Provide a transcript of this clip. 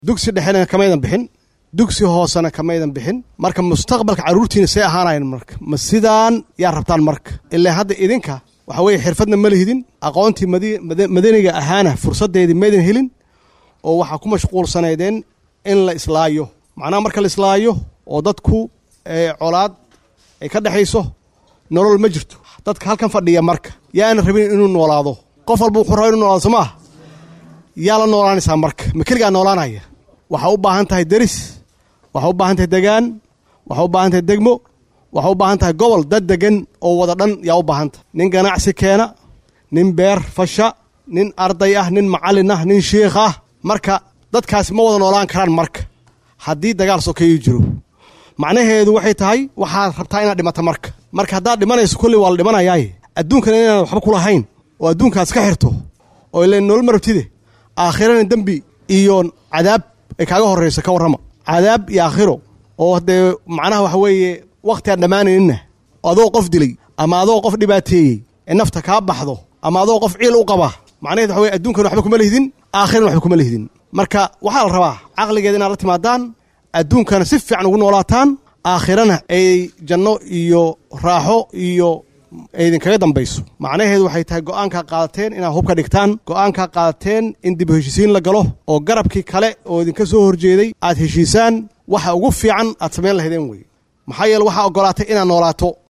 dugsi dhexena kamaydan bixin dugsi hoosana kamaydan bixin marka mustaqbalka caruurtiina say ahaanayeen marka ma sidaan yaa rabtaan marka ilaa hadda idinka waxa weeye xirfadna ma lihidin aqoontii madaniga ahaana fursadeedii maydan helin oo waxa ku mashquulsanaydeen in la islaayo macnaha marka la islaayo oo dadku colaad ay ka dhaxayso nolol ma jirto dadka halkan fadhiya marka yaana rabin inuu noolaado qof walba wuxuu rabaa inuu noolaado sama yaa la noolaanaysaa marka ma keligaa noolaanaya waxa u baahan tahay deris waxa u baahan tahay degaan waxa u baahan tahay degmo waxa u baahan tahay gobol dad degan oo wada dhan yaa u baahan tahay nin ganacsi keena nin beer fasha nin arday ah nin macallin ah nin sheekh ah marka dadkaasi ma wada noolaan karaan marka haddii dagaal sokeeyo jiro macnaheedu waxay tahay waxaad rabtaa inaad dhimato marka haddaad dhimanayso kulli waa la dhimanayaaye adduunkana inaan waxba ku lahayn oo adduunkaas ka xirto oo ileen nolol ma rabtide aakhirana dembi iyo cadaab ay kaaga horrayso ka warrama cadaab iyo aakhiro oo haddee macnaha waxa weeye wakhti aan dhammaanayninna adoo qof dilay ama adoo qof dhibaateeyey ee nafta kaa baxdo ama adoo qof ciil u qaba macnaheedu waxa weye adduunkana waxba kuma lihidin aakhirana waxba kuma lihidin marka waxaa la rabaa caqligeeda inaad la timaadaan adduunkana si fiican ugu noolaataan aakhirana ay janno iyo raaxo iyo idinkaga dambayso macnaheedu waxay tahay go'aankaa qaadateen inaad hubka dhigtaan go'aankaa qaadateen in dib u heshiisiin la galo oo garabkii kale oo idinka soo horjeeday aad heshiisaan waxa ugu fiican aad samayn lahaydeen weye maxaa yeele waxaa oggolaatay inaad noolaato